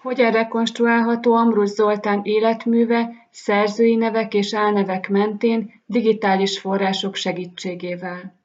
Hogyan rekonstruálható Ambrus Zoltán életműve szerzői nevek és álnevek mentén digitális források segítségével?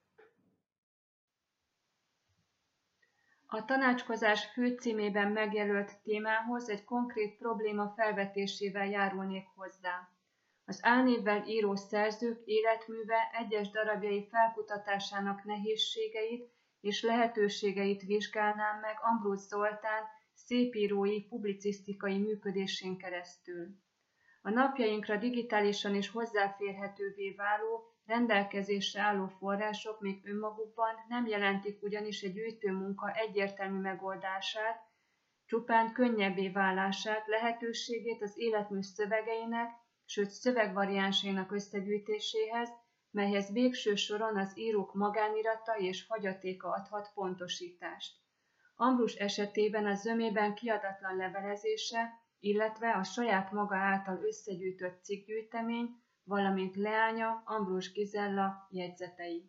A tanácskozás főcímében megjelölt témához egy konkrét probléma felvetésével járulnék hozzá. Az álnévvel író szerzők életműve egyes darabjai felkutatásának nehézségeit és lehetőségeit vizsgálnám meg Ambrus Zoltán szépírói, publicisztikai működésén keresztül. A napjainkra digitálisan is hozzáférhetővé váló, rendelkezésre álló források még önmagukban nem jelentik ugyanis egy gyűjtőmunka egyértelmű megoldását, csupán könnyebbé válását, lehetőségét az életmű szövegeinek, sőt szövegvariánsainak összegyűjtéséhez, melyhez végső soron az írók magánirata és hagyatéka adhat pontosítást. Ambrus esetében a zömében kiadatlan levelezése, illetve a saját maga által összegyűjtött cikkgyűjtemény, valamint leánya Ambrus Gizella jegyzetei.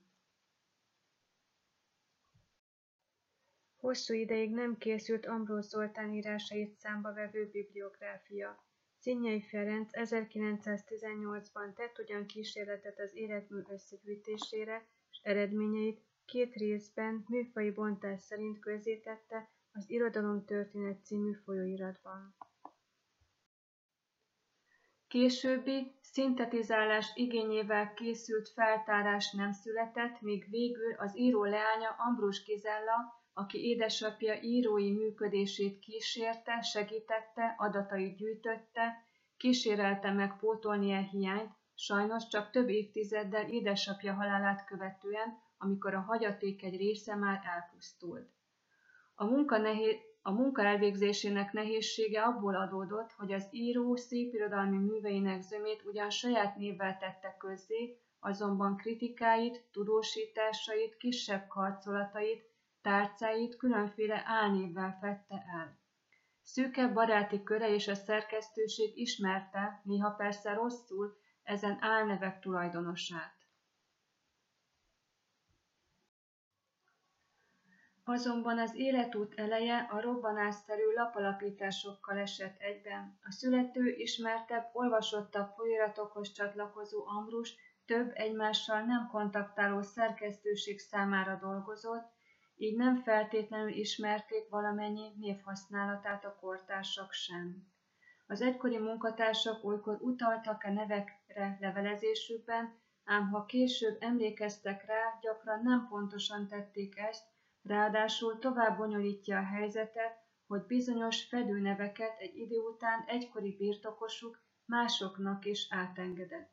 Hosszú ideig nem készült Ambrus Zoltán írásait számba vevő bibliográfia. Szinyei Ferenc 1918-ban tett ugyan kísérletet az életmű összegyűjtésére, és eredményeit 2 részben műfaji bontás szerint közzétette az Irodalomtörténet című folyóiratban. Későbbi, szintetizálás igényével készült feltárás nem született, míg végül az író leánya Ambrus Gizella, aki édesapja írói működését kísérte, segítette, adatait gyűjtötte, kísérelte meg pótolni a hiányt, sajnos csak több évtizeddel édesapja halálát követően, amikor a hagyaték egy része már elpusztult. A munka elvégzésének nehézsége abból adódott, hogy az író szépirodalmi műveinek zömét ugyan saját névvel tette közzé, azonban kritikáit, tudósításait, kisebb karcolatait, tárcáit különféle álnévvel fedte el. Szűkebb baráti köre és a szerkesztőség ismerte, néha persze rosszul, ezen álnevek tulajdonosát. Azonban az életút eleje a robbanásszerű lapalapításokkal esett egyben. A születő, ismertebb, olvasottabb folyóiratokhoz csatlakozó Ambrus több egymással nem kontaktáló szerkesztőség számára dolgozott, így nem feltétlenül ismerték valamennyi névhasználatát a kortársak sem. Az egykori munkatársak olykor utaltak a nevekre levelezésükben, ám ha később emlékeztek rá, gyakran nem pontosan tették ezt, ráadásul tovább bonyolítja a helyzetet, hogy bizonyos fedőneveket egy idő után egykori birtokosuk másoknak is átengedett.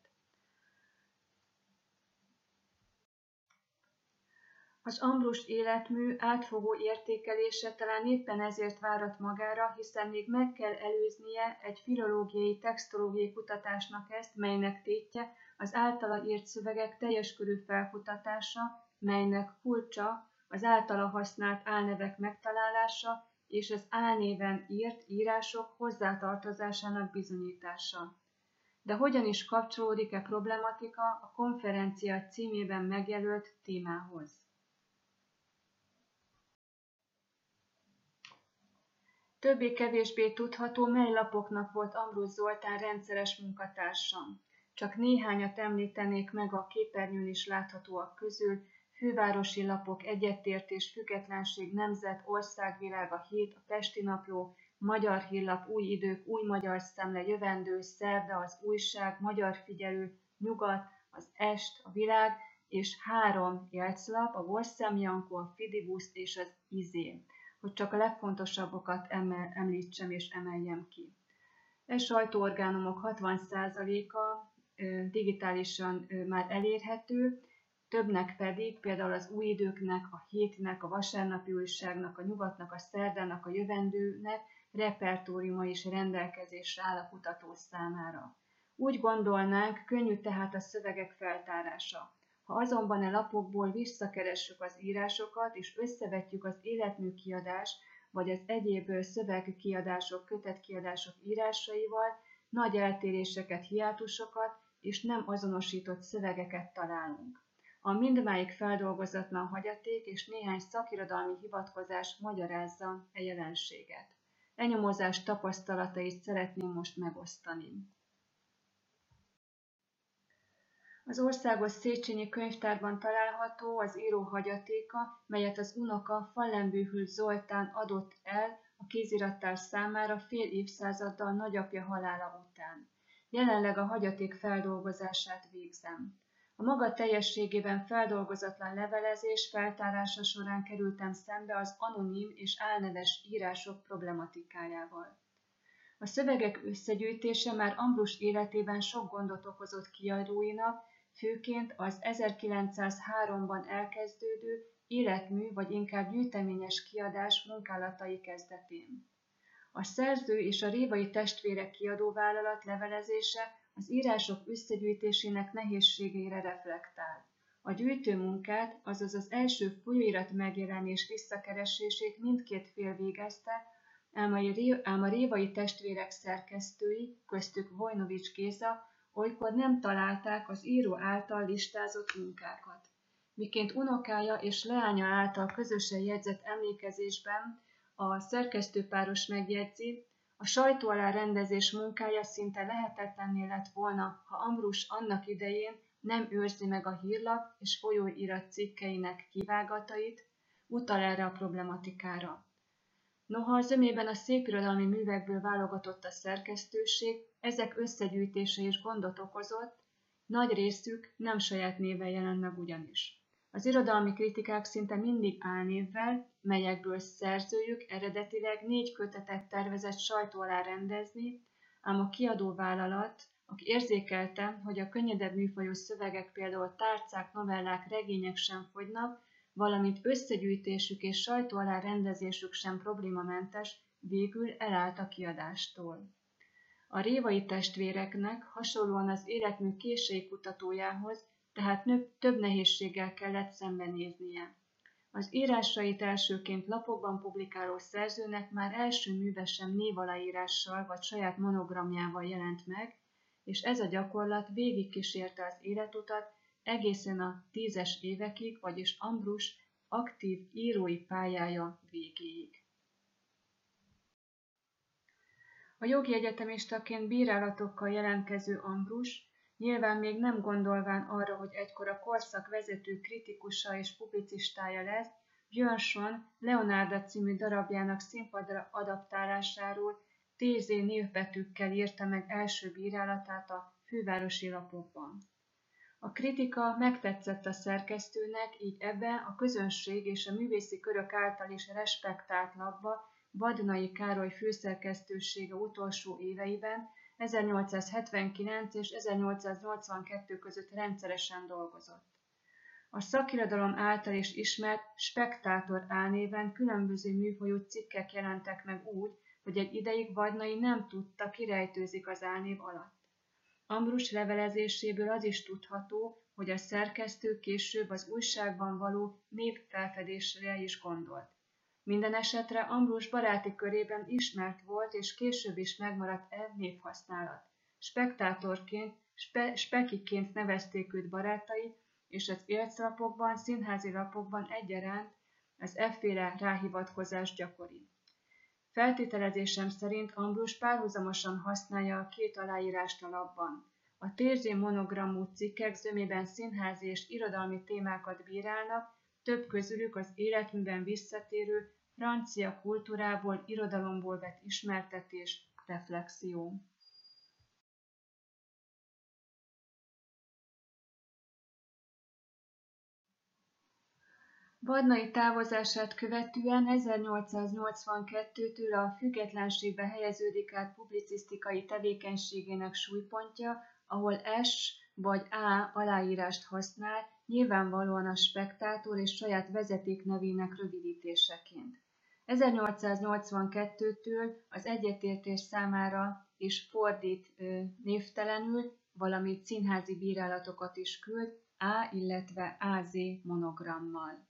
Az Ambrus életmű átfogó értékelése talán éppen ezért várat magára, hiszen még meg kell előznie egy filológiai, textológiai kutatásnak ezt, melynek tétje az általa írt szövegek teljes körű felkutatása, melynek kulcsa az általa használt álnevek megtalálása és az álnéven írt írások hozzátartozásának bizonyítása. De hogyan is kapcsolódik problematika a konferencia címében megjelölt témához? Többé-kevésbé tudható, mely lapoknak volt Ambrus Zoltán rendszeres munkatársa. Csak néhányat említenék meg a képernyőn is láthatóak közül: Fővárosi Lapok, Egyetértés, Függetlenség, Nemzet, Országvilág, a Hét, a Pesti Napló, Magyar Hírlap, Új Idők, Új Magyar Szemle, Jövendő, Szerda, az Újság, Magyar Figyelő, Nyugat, az Est, a Világ, és 3 jegyszlap, a Vorszem Jankó, a Fidibus és az Izé, hogy csak a legfontosabbakat említsem és emeljem ki. E sajtóorgánumok 60%-a digitálisan már elérhető, többnek pedig, például az Új Időknek, a Hétnek, a Vasárnapi Újságnak, a Nyugatnak, a Szerdának, a Jövendőnek repertóriuma is rendelkezésre áll a kutató számára. Úgy gondolnánk, könnyű tehát a szövegek feltárása. Ha azonban a lapokból visszakeressük az írásokat, és összevetjük az életmű kiadás, vagy az egyéb szövegkiadások, kötetkiadások írásaival, nagy eltéréseket, hiátusokat és nem azonosított szövegeket találunk. A mindmáig feldolgozatlan hagyaték és néhány szakirodalmi hivatkozás magyarázza e jelenséget. nyomozás tapasztalatait szeretném most megosztani. Az Országos Széchenyi Könyvtárban található az író hagyatéka, melyet az unoka Fallenbühl Zoltán adott el a kézirattár számára fél évszázaddal nagyapja halála után. Jelenleg a hagyaték feldolgozását végzem. A maga teljességében feldolgozatlan levelezés feltárása során kerültem szembe az anonim és álneves írások problematikájával. A szövegek összegyűjtése már Ambrus életében sok gondot okozott kiadóinak, főként az 1903-ban elkezdődő életmű vagy inkább gyűjteményes kiadás munkálatai kezdetén. A szerző és a Révai Testvérek kiadóvállalat levelezése az írások összegyűjtésének nehézségeire reflektál. A gyűjtőmunkát, azaz az első folyóirat megjelenés visszakeresését mindkét fél végezte, ám a Révai Testvérek szerkesztői, köztük Vojnovics Géza, olykor nem találták az író által listázott munkákat. Miként unokája és leánya által közösen jegyzett emlékezésben a szerkesztőpáros megjegyzi, a sajtó alá rendezés munkája szinte lehetetlenné lett volna, ha Ambrus annak idején nem őrzi meg a hírlap és folyóirat cikkeinek kivágatait, utal erre a problematikára. Noha a zömében a szépirodalmi művekből válogatott a szerkesztőség, ezek összegyűjtése is gondot okozott, nagy részük nem saját néven jelent meg ugyanis. Az irodalmi kritikák szinte mindig álnévvel, melyekből szerzőjük eredetileg 4 kötetet tervezett sajtó alá rendezni, ám a kiadóvállalat, aki érzékelte, hogy a könnyedebb műfajú szövegek, például tárcák, novellák, regények sem fogynak, valamint összegyűjtésük és sajtó alá rendezésük sem problémamentes, végül elállt a kiadástól. A Révai Testvéreknek hasonlóan az életmű késői kutatójához, tehát több nehézséggel kellett szembenéznie. Az írásait elsőként lapokban publikáló szerzőnek már első műve sem névaláírással vagy saját monogramjával jelent meg, és ez a gyakorlat végigkísérte az életutat egészen a 10-es évekig, vagyis Ambrus aktív írói pályája végéig. A jogi egyetemistaként bírálatokkal jelentkező Ambrus, nyilván még nem gondolván arra, hogy egykor a korszak vezető kritikusa és publicistája lesz, Björnson Leonarda című darabjának színpadra adaptálásáról TZ névbetűkkel írta meg első bírálatát a fővárosi lapokban. A kritika megtetszett a szerkesztőnek, így ebbe a közönség és a művészi körök által is respektált lapba Badnai Károly főszerkesztősége utolsó éveiben, 1879 és 1882 között rendszeresen dolgozott. A szakirodalom által is ismert Spektátor álnéven különböző műfajú cikkek jelentek meg úgy, hogy egy ideig Badnai nem tudta, ki rejtőzik az álnév alatt. Ambrus levelezéséből az is tudható, hogy a szerkesztő később az újságban való névfelfedésre is gondolt. Minden esetre Ambrus baráti körében ismert volt, és később is megmaradt névhasználat. Spektátorként, Spekiként nevezték őt barátai, és az élclapokban, színházi lapokban egyaránt az efféle ráhivatkozás gyakori. Feltételezésem szerint Ambrus párhuzamosan használja a 2 aláírást a lapban. A TZ monogramú cikkek zömében színházi és irodalmi témákat bírálnak, több közülük az életműben visszatérő francia kultúrából, irodalomból vett ismertetés, reflexió. Badnai távozását követően 1882-től a függetlenségbe helyeződik át publicisztikai tevékenységének súlypontja, ahol S vagy A aláírást használ, nyilvánvalóan a Spektátor és saját vezetéknevének rövidítéseként. 1882-től az egyetértés számára is fordít névtelenül, valamint színházi bírálatokat is küld A, illetve AZ monogrammal.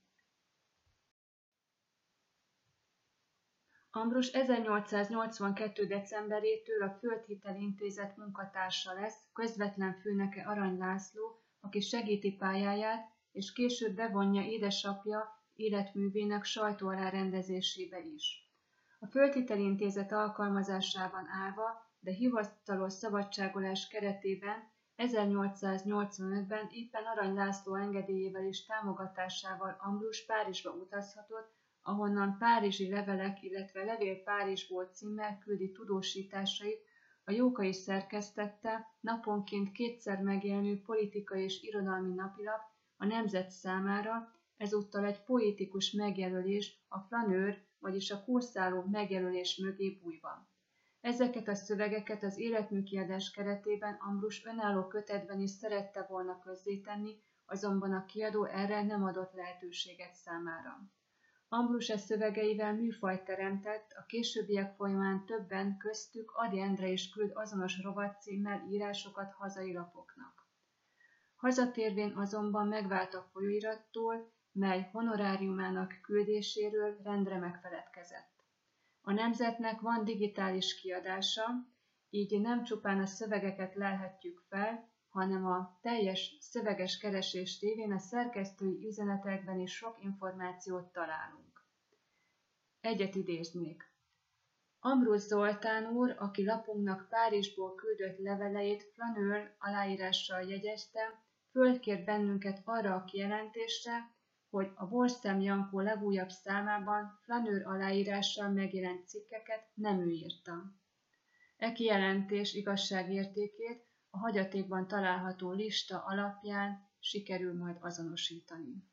Ambrus 1882. decemberétől a Földhitel Intézet munkatársa lesz, közvetlen főnöke Arany László, aki segíti pályáját, és később bevonja édesapja életművének sajtó alá rendezésébe is. A Földhitelintézet alkalmazásában állva, de hivatalos szabadságolás keretében 1885-ben éppen Arany László engedélyével és támogatásával Ambrus Párizsba utazhatott, ahonnan párizsi levelek, illetve Levél Párizsból címmel küldi tudósításait, a Jókai szerkesztette, naponként 2-szer megjelenő politikai és irodalmi napilap a Nemzet számára, ezúttal egy poétikus megjelölés, a flanőr, vagyis a kórszálló megjelölés mögé bújva. Ezeket a szövegeket az életműkiadás keretében Ambrus önálló kötetben is szerette volna közzétenni, azonban a kiadó erre nem adott lehetőséget számára. Ambrus szövegeivel műfajt teremtett, a későbbiek folyamán többen, köztük Ady Endre is küld azonos rovatcímmel írásokat hazai lapoknak. Hazatérvén azonban megvált a folyóirattól, mely honoráriumának küldéséről rendre megfeledkezett. A Nemzetnek van digitális kiadása, így nem csupán a szövegeket lelhetjük fel, hanem a teljes szöveges keresés révén a szerkesztői üzenetekben is sok információt találunk. Egyet idéznék. Ambrus Zoltán úr, aki lapunknak Párizsból küldött leveleit flanőr aláírással jegyezte, fölkért bennünket arra a kijelentésre, hogy a Borszem Jankó legújabb számában flanőr aláírással megjelent cikkeket nem ő írta. E kijelentés igazságértékét a hagyatékban található lista alapján sikerül majd azonosítani.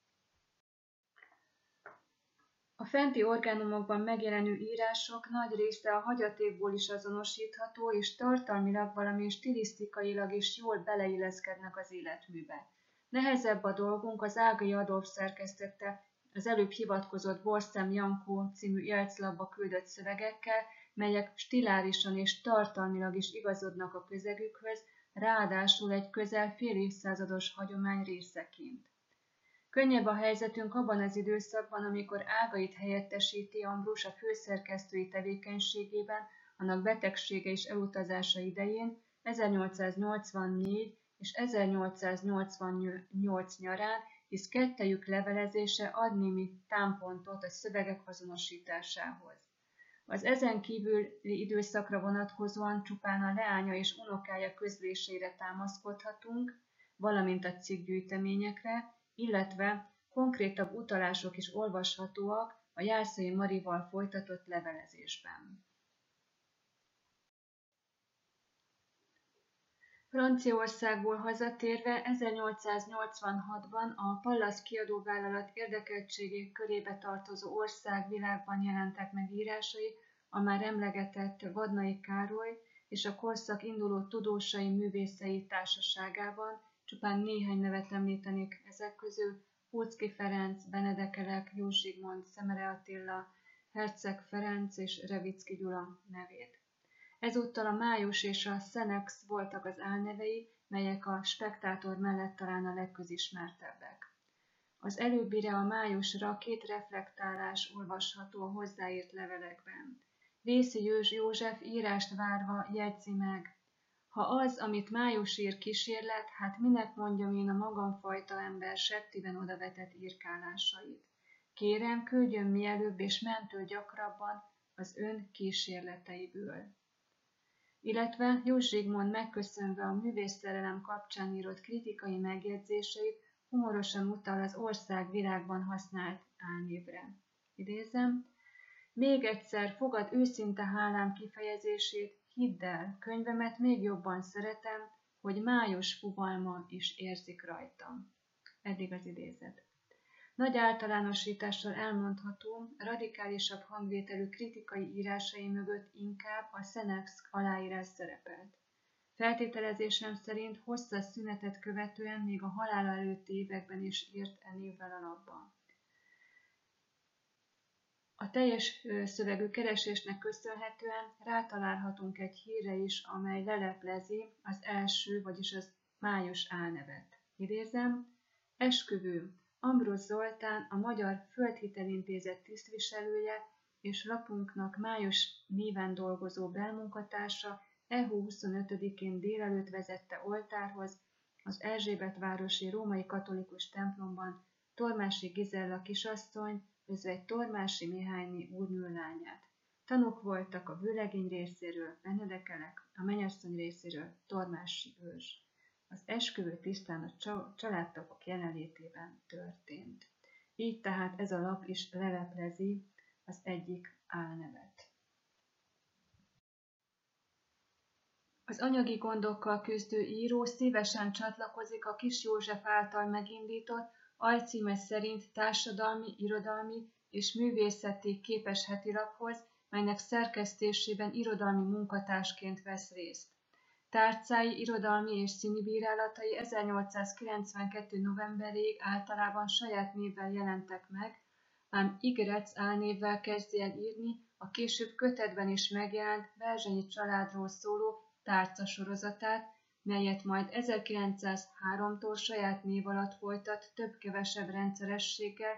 A fenti orgánumokban megjelenő írások nagy része a hagyatékból is azonosítható, és tartalmilag, valamint stilisztikailag is jól beleilleszkednek az életműbe. Nehezebb a dolgunk, az Ágai Adolf szerkesztette az előbb hivatkozott Borszem Jankó című élclapba küldött szövegekkel, melyek stilárisan és tartalmilag is igazodnak a közegükhöz, ráadásul egy közel fél évszázados hagyomány részeként. Könnyebb a helyzetünk abban az időszakban, amikor Ágait helyettesíti Ambrus a főszerkesztői tevékenységében, annak betegsége és elutazása idején, 1884 és 1888 nyarán, hisz kettejük levelezése ad némi támpontot a szövegek azonosításához. Az ezen kívüli időszakra vonatkozóan csupán a leánya és unokája közléseire támaszkodhatunk, valamint a cikkgyűjteményekre, illetve konkrétabb utalások is olvashatóak a Jászai Marival folytatott levelezésben. Franciaországból hazatérve 1886-ban a Pallas kiadóvállalat érdekeltségé körébe tartozó országvilágban jelentek meg írásai a már emlegetett Vadnai Károly és a korszak induló tudósai művészei társaságában, csupán néhány nevet említenék ezek közül: Huczki Ferenc, Benedek Elek, Jó Zsigmond, Szemere Attila, Herceg Ferenc és Revicki Gyula nevét. Ezúttal a Május és a Szenex voltak az álnevei, melyek a Spektátor mellett talán a legközismertebbek. Az előbbire, a Májusra 2 reflektálás olvasható a hozzáírt levelekben. Vészi József írást várva jegyzi meg: ha az, amit Május ír, kísérlet, hát minek mondjam én a magamfajta ember septiben odavetett írkálásait. Kérem, küldjön mielőbb és mentől gyakrabban az ön kísérleteiből. Illetve Jó Zsigmond megköszönve a művészszerelem kapcsán írott kritikai megjegyzéseit humorosan utal az ország világban használt álnévre. Idézem: még egyszer fogad őszinte hálám kifejezését, hidd el, könyvemet még jobban szeretem, hogy május fuvalma is érzik rajtam. Eddig az idézet. Nagy általánosítással elmondható, radikálisabb hangvételű kritikai írásai mögött inkább a Szenex aláírás szerepelt. Feltételezésem szerint hosszas szünetet követően még a halála előtti években is írt névvel alapban. A teljes szövegű keresésnek köszönhetően rátalálhatunk egy hírre is, amely leleplezi az első, vagyis az május álnevet. Idézem: esküvő. Ambrus Zoltán, a Magyar Földhitelintézet tisztviselője és lapunknak május néven dolgozó belmunkatársa EHU 25-én délelőtt vezette oltárhoz az Erzsébetvárosi római katolikus templomban Tormási Gizella kisasszony, egy Tormási Mihályné úrnő lányát. Tanúk voltak a vőlegény részéről Benedekelek, a mennyasszony részéről Tormási ős. Az esküvő tisztán a családtagok jelenlétében történt. Így tehát ez a lap is leleplezi az egyik álnevet. Az anyagi gondokkal küzdő író szívesen csatlakozik a Kis József által megindított, alcíme szerint társadalmi, irodalmi és művészeti képes hetilaphoz, melynek szerkesztésében irodalmi munkatársként vesz részt. Tárcái, irodalmi és színi bírálatai 1892. novemberéig általában saját névvel jelentek meg, ám Igrec álnévvel kezdi el írni a később kötetben is megjelent Berzsenyi családról szóló Tárca sorozatát, melyet majd 1903-tól saját név alatt folytat több-kevesebb rendszerességgel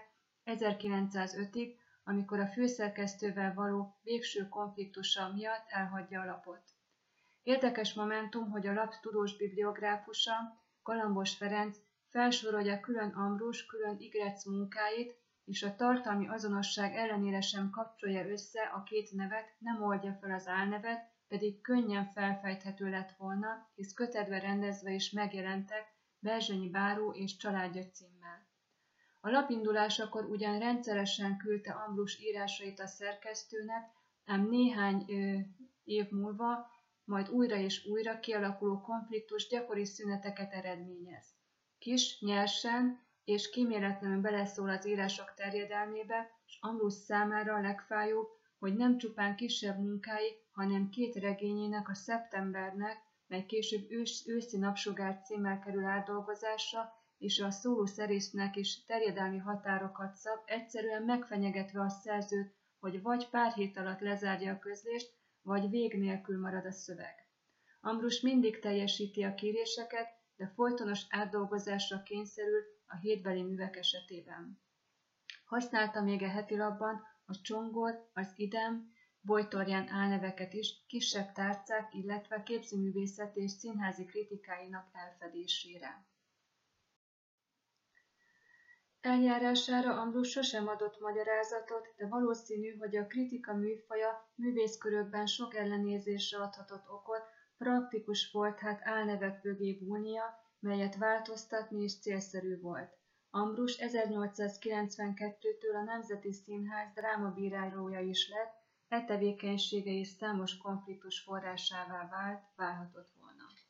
1905-ig, amikor a főszerkesztővel való végső konfliktusa miatt elhagyja a lapot. Érdekes momentum, hogy a lap tudós bibliográfusa, Galambos Ferenc felsorolja külön Ambrus, külön Igrec munkáit, és a tartalmi azonosság ellenére sem kapcsolja össze a két nevet, nem oldja fel az álnevet, pedig könnyen felfejthető lett volna, hisz kötetbe rendezve is megjelentek Berzsenyi báró és családja címmel. A lap indulásakor ugyan rendszeresen küldte Ambrus írásait a szerkesztőnek, ám néhány év múlva majd újra és újra kialakuló konfliktus gyakori szüneteket eredményez. Kis, nyersen és kíméletlenül beleszól az írások terjedelmébe, és Ambrus számára a legfájóbb, hogy nem csupán kisebb munkái, hanem két regényének, a Szeptembernek, mely később őszi napsugár címmel kerül átdolgozásra, és a Szóló Szerésznek is terjedelmi határokat szab, egyszerűen megfenyegetve a szerzőt, hogy vagy pár hét alatt lezárja a közlést, vagy vég nélkül marad a szöveg. Ambrus mindig teljesíti a kéréseket, de folytonos átdolgozásra kényszerül a hétbeli művek esetében. Használta még a hetilapban a Csongor, az Idem, Bojtorján álneveket is kisebb tárcák, illetve képzőművészeti és színházi kritikáinak elfedésére. Eljárására Ambrus sosem adott magyarázatot, de valószínű, hogy a kritika műfaja művészkörökben sok ellenérzésre adhatott okot, praktikus volt hát álnevek mögé bújnia, melyet változtatni is célszerű volt. Ambrus 1892-től a Nemzeti Színház drámabírárója is lett, e tevékenysége is számos konfliktus forrásává válhatott volna.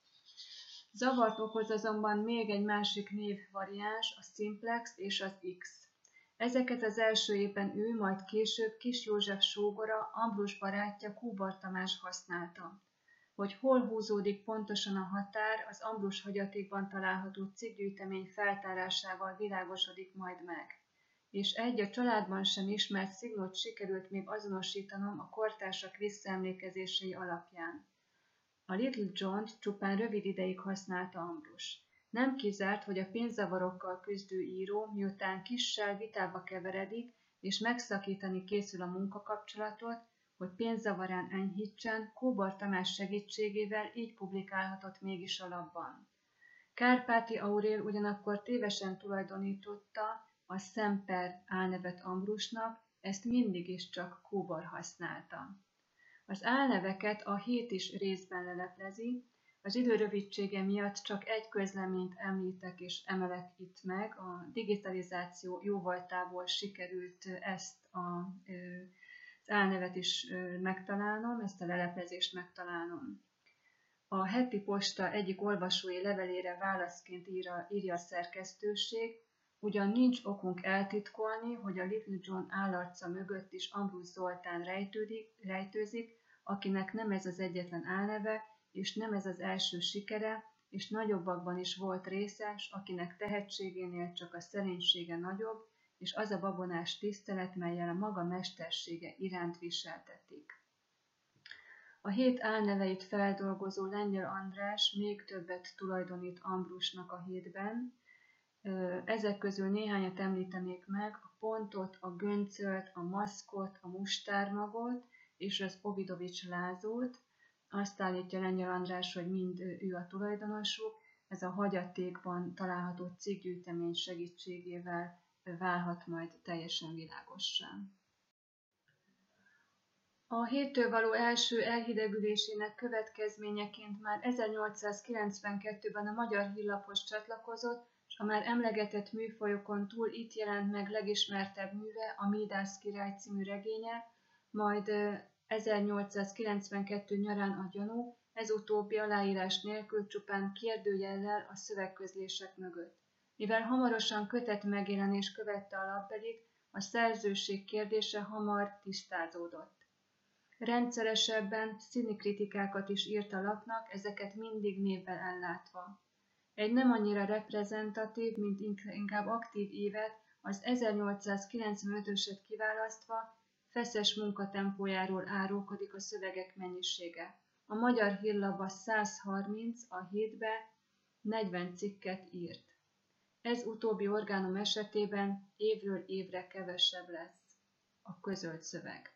Zavart okoz azonban még egy másik névvariáns, a Simplex és az X. Ezeket az első évben ő, majd később Kis József sógora, Ambrus barátja Kóbor Tamás használta. Hogy hol húzódik pontosan a határ, az Ambrus hagyatékban található cikkgyűjtemény feltárásával világosodik majd meg. És egy a családban sem ismert szignót sikerült még azonosítanom a kortársak visszaemlékezései alapján. A Little John-t csupán rövid ideig használta Ambrus. Nem kizárt, hogy a pénzzavarokkal küzdő író, miután Kissel vitába keveredik, és megszakítani készül a munkakapcsolatot, hogy pénzzavarán enyhítsen, Kóbor Tamás segítségével így publikálhatott mégis a lapban. Kárpáti Aurél ugyanakkor tévesen tulajdonította a Szemper álnevet Ambrusnak, ezt mindig is csak Kóbor használta. Az álneveket a hét is részben leleplezi, az idő rövidsége miatt csak egy közleményt említek és emelek itt meg, a digitalizáció jóvoltából sikerült ezt az álnevet is megtalálnom, ezt a leleplezést megtalálnom. A Heti Posta egyik olvasói levelére válaszként írja a szerkesztőség, ugyan nincs okunk eltitkolni, hogy a Little John állarca mögött is Ambrus Zoltán rejtőzik, akinek nem ez az egyetlen álneve, és nem ez az első sikere, és nagyobbakban is volt része, s akinek tehetségénél csak a szerénysége nagyobb, és az a babonás tisztelet, mellyel a maga mestersége iránt viseltetik. A hét álneveit feldolgozó Lengyel András még többet tulajdonít Ambrusnak a hétben. Ezek közül néhányat említenék meg, a Pontot, a Göncölt, a Maszkot, a Mustármagot és az Ovidovics Lázót. Azt állítja Lengyel András, hogy mind ő a tulajdonosuk, ez a hagyatékban található cikkgyűjtemény segítségével válhat majd teljesen világossá. A héttől való első elhidegülésének következményeként már 1892-ben a Magyar Hírlaphoz csatlakozott, és a már emlegetett műfajokon túl itt jelent meg legismertebb műve, a Mídász király című regénye, majd 1892 nyarán a Gyanú, ez utóbbi aláírás nélkül csupán kérdőjellel a szövegközlések mögött. Mivel hamarosan kötet megjelenés követte a lapbelit, a szerzőség kérdése hamar tisztázódott. Rendszeresebben színikritikákat is írt a lapnak, ezeket mindig névvel ellátva. Egy nem annyira reprezentatív, mint inkább aktív évet, az 1895-öset kiválasztva, feszes munkatempójáról árulkodik a szövegek mennyisége. A Magyar Hírlapba 130, a hétbe 40 cikket írt. Ez utóbbi orgánum esetében évről évre kevesebb lesz a közölt szöveg.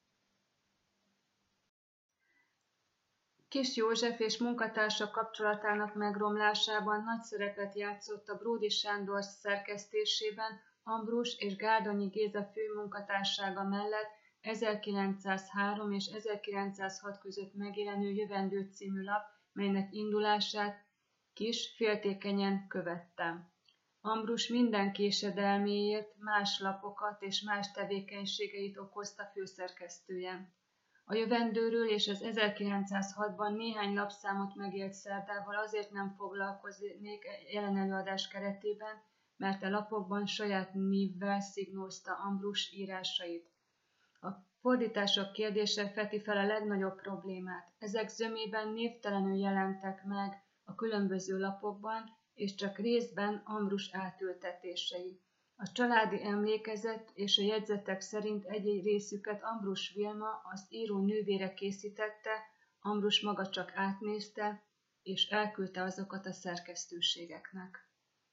Kiss József és munkatársa kapcsolatának megromlásában nagy szerepet játszott a Bródy Sándor szerkesztésében Ambrus és Gárdonyi Géza főmunkatársága mellett 1903 és 1906 között megjelenő Jövendő című lap, melynek indulását Kiss féltékenyen követte. Ambrus minden késedelméért más lapokat és más tevékenységeit okozta főszerkesztője. A Jövendőről és az 1906-ban néhány lapszámot megélt szerdával azért nem foglalkoznék jelen előadás keretében, mert a lapokban saját névvel szignózta Ambrus írásait. A fordítások kérdése feti fel a legnagyobb problémát. Ezek zömében névtelenül jelentek meg a különböző lapokban, és csak részben Ambrus átültetései. A családi emlékezet és a jegyzetek szerint egy részüket Ambrus Vilma, az író nővére készítette, Ambrus maga csak átnézte, és elküldte azokat a szerkesztőségeknek.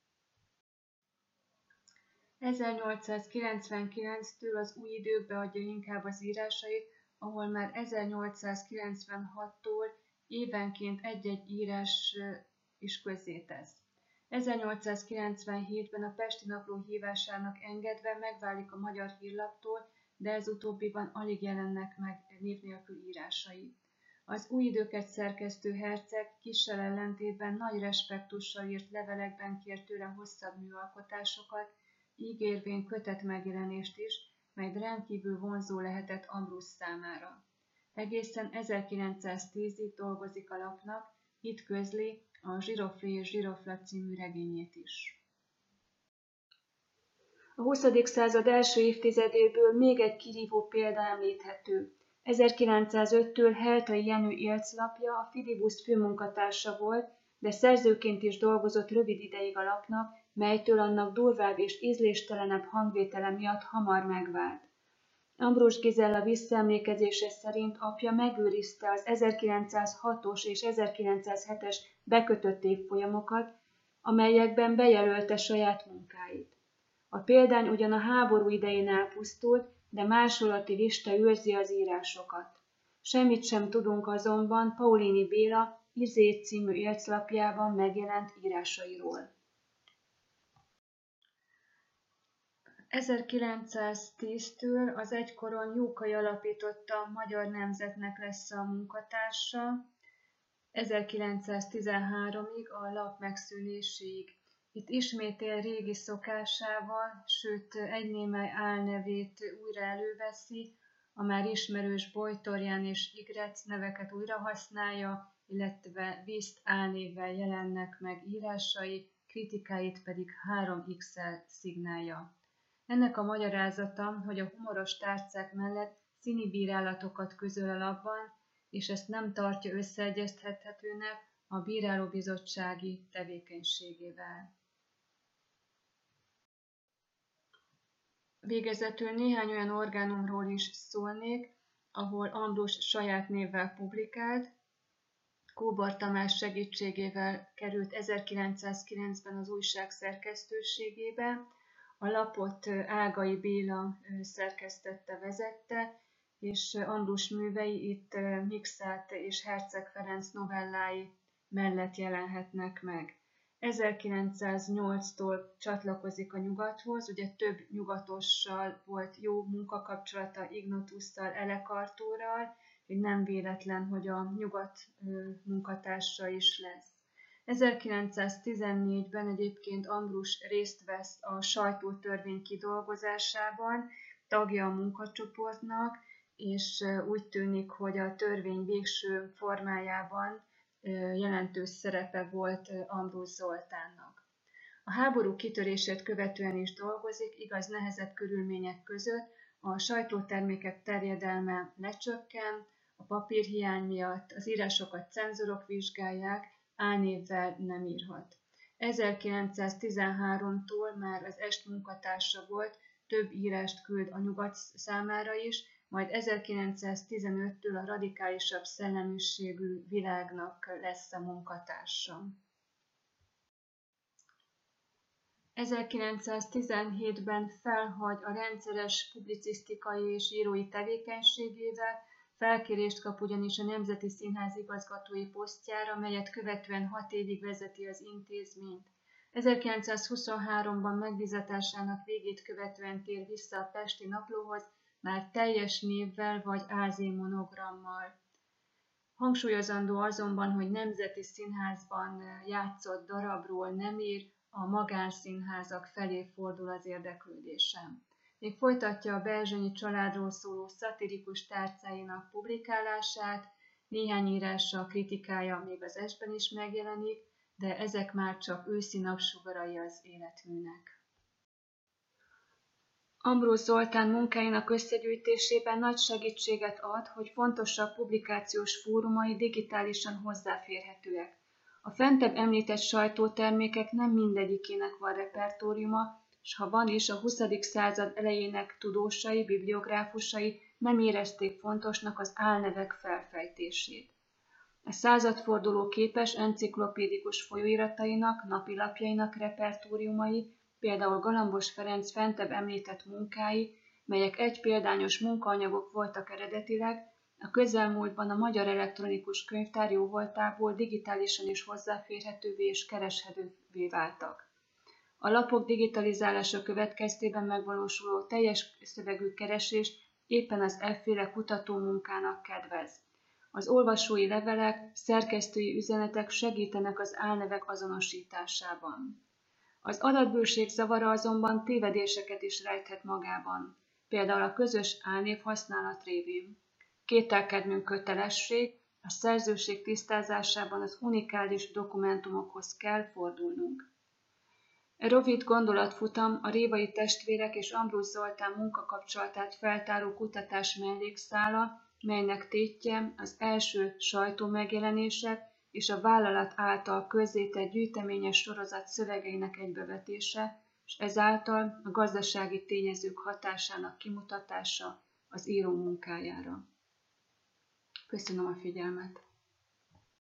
1899-től az Új Időkbe adja inkább az írásait, ahol már 1896-tól évenként egy-egy írás is közzétesz. 1897-ben a Pesti Napló hívásának engedve megválik a Magyar Hírlaptól, de ez utóbbiban alig jelennek meg név nélkül írásai. Az Új Időket szerkesztő herceg Kissel ellentétben nagy respektussal írt levelekben kért tőle hosszabb műalkotásokat, ígérvén kötet megjelenést is, mely rendkívül vonzó lehetett Ambrus számára. Egészen 1910-ig dolgozik a lapnak, itt közli a Zsiroflé és Zsirofla című regényét is. A 20. század első évtizedéből még egy kirívó példa említhető. 1905-től Heltai Jenő élclapja a Fidibus főmunkatársa volt, de szerzőként is dolgozott rövid ideig a lapnak, melytől annak durvább és ízléstelenebb hangvétele miatt hamar megvált. Ambrus Gizella visszaemlékezése szerint apja megőrizte az 1906-os és 1907-es bekötött évfolyamokat, amelyekben bejelölte saját munkáit. A példány ugyan a háború idején elpusztult, de másolati lista őrzi az írásokat. Semmit sem tudunk azonban Paulini Béla Izé című élclapjában megjelent írásairól. 1910-től az egykoron Jókai alapította a Magyar Nemzetnek lesz a munkatársa, 1913-ig a lap megszűnéséig. Itt ismét él régi szokásával, sőt egy némely álnevét újra előveszi, a már ismerős Bojtorján és Igrec neveket újra használja, illetve Viszt álnévvel jelennek meg írásai, kritikáit pedig 3x-el szignálja. Ennek a magyarázata, hogy a humoros tárcák mellett színi bírálatokat közöl a lapban, és ezt nem tartja összeegyeztethetőnek a bírálóbizottsági tevékenységével. Végezetül néhány olyan orgánumról is szólnék, ahol Ambrus saját névvel publikált. Kóbor Tamás segítségével került 1909-ben az újság szerkesztőségébe, a lapot Ágai Béla szerkesztette, vezette, és Ambrus művei itt Mikszáth és Herceg Ferenc novellái mellett jelenhetnek meg. 1908-tól csatlakozik a nyugathoz, ugye több nyugatossal volt jó munkakapcsolata, Ignatusszal, Elekartórral, hogy nem véletlen, hogy a nyugat munkatársa is lesz. 1914-ben egyébként Ambrus részt vesz a sajtótörvény kidolgozásában, tagja a munkacsoportnak, és úgy tűnik, hogy a törvény végső formájában jelentős szerepe volt Ambrus Zoltánnak. A háború kitörését követően is dolgozik, igaz nehezebb körülmények között, a sajtótermékek terjedelme lecsökken, a papírhiány miatt az írásokat cenzorok vizsgálják, álnévvel nem írhat. 1913-tól már az Est munkatársa volt, több írást küld a nyugat számára is, majd 1915-től a radikálisabb szellemiségű világnak lesz a munkatársa. 1917-ben felhagy a rendszeres publicisztikai és írói tevékenységével, felkérést kap ugyanis a Nemzeti Színház igazgatói posztjára, melyet követően 6 évig vezeti az intézményt. 1923-ban megbízatásának végét követően tér vissza a Pesti Naplóhoz, már teljes névvel vagy AZ monogrammal. Hangsúlyozandó azonban, hogy Nemzeti Színházban játszott darabról nem ír, a magánszínházak felé fordul az érdeklődésem. Még folytatja a Berzsenyi családról szóló szatirikus tárcáinak publikálását, néhány írása, a kritikája még az Estben is megjelenik, de ezek már csak őszi napsugarai az életműnek. Ambrus Zoltán munkáinak összegyűjtésében nagy segítséget ad, hogy fontosabb publikációs fórumai digitálisan hozzáférhetőek. A fentebb említett sajtótermékek nem mindegyikének van repertóriuma, s ha van is, a 20. század elejének tudósai, bibliográfusai nem érezték fontosnak az álnevek felfejtését. A századforduló képes enciklopédikus folyóiratainak, napilapjainak repertóriumai, például Galambos Ferenc fentebb említett munkái, melyek egy példányos munkaanyagok voltak eredetileg, a közelmúltban a Magyar Elektronikus Könyvtár jóvoltából digitálisan is hozzáférhetővé és kereshetővé váltak. A lapok digitalizálása következtében megvalósuló teljes szövegű keresés éppen az efféle kutatómunkának kedvez. Az olvasói levelek, szerkesztői üzenetek segítenek az álnevek azonosításában. Az adatbőség zavara azonban tévedéseket is rejthet magában, például a közös álnév használat révén. Kételkednünk kötelesség, a szerzőség tisztázásában az unikális dokumentumokhoz kell fordulnunk. Rövid gondolatfutam a Révai testvérek és Ambrus Zoltán munkakapcsolatát feltáró kutatás mellékszála, melynek tétje az első sajtómegjelenések és a vállalat által közzétett gyűjteményes sorozat szövegeinek egybevetése, és ezáltal a gazdasági tényezők hatásának kimutatása az író munkájára. Köszönöm a figyelmet!